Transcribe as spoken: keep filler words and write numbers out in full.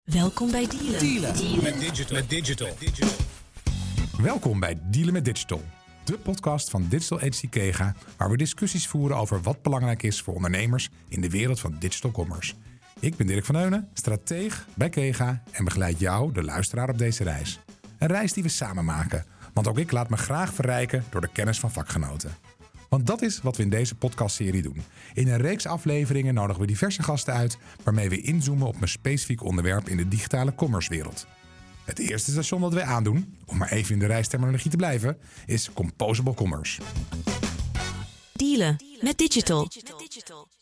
Welkom bij Dealen. Dealen. Dealen. Met digital. Met digital. Welkom bij Dealen met Digital, de podcast van Digital Agency Kega, waar we discussies voeren over wat belangrijk is voor ondernemers in de wereld van digital commerce. Ik ben Dirk van Heunen, strateeg bij Kega en begeleid jou, de luisteraar, op deze reis. Een reis die we samen maken, want ook ik laat me graag verrijken door de kennis van vakgenoten. Want dat is wat we in deze podcastserie doen. In een reeks afleveringen nodigen we diverse gasten uit, waarmee we inzoomen op een specifiek onderwerp in de digitale commercewereld. Het eerste station dat wij aandoen, om maar even in de reisterminologie te blijven, is Composable Commerce. Dealen met Digital.